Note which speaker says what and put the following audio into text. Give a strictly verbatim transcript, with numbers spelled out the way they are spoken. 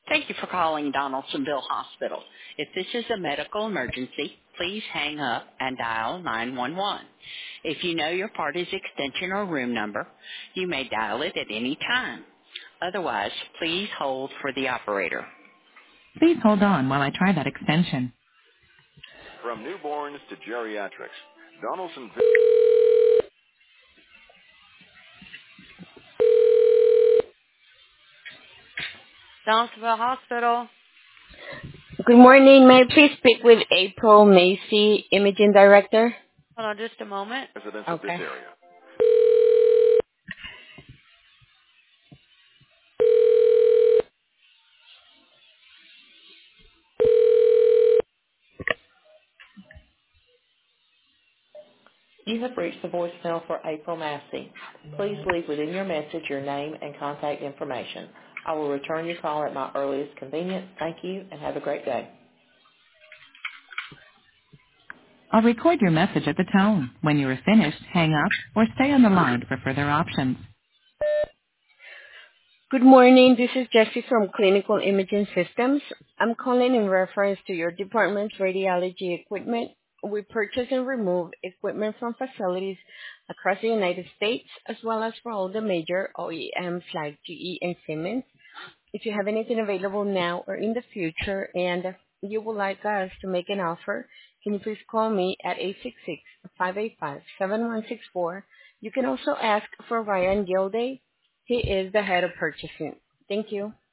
Speaker 1: Thank you for calling Donaldsonville Hospital. If this is a medical emergency, please hang up and dial nine one one. If you know your party's extension or room number, you may dial it at any time. Otherwise, please hold for the operator. Please hold on while I try that extension.
Speaker 2: From newborns to geriatrics, Donaldson. Donaldsonville Hospital.
Speaker 3: Good morning. May I please speak with April Macy, Imaging Director?
Speaker 2: Hold on just a moment. Residents of this
Speaker 3: Okay.
Speaker 2: area. You have reached the voicemail for April Massey. Please leave within your message your name and contact information. I will return your call at my earliest convenience. Thank you and have a great day.
Speaker 1: I'll record your message at the tone. When you are finished, hang up or stay on the line for further options.
Speaker 3: Good morning. This is Jessie from Clinical Imaging Systems. I'm calling in reference to your department's radiology equipment. We purchase and remove equipment from facilities across the United States, as well as for all the major O E Ms like G E and Siemens. If you have anything available now or in the future and you would like us to make an offer, can you please call me at eight six six, five eight five, seven one six four. You can also ask for Ryan Gilday. He is the head of purchasing. Thank you.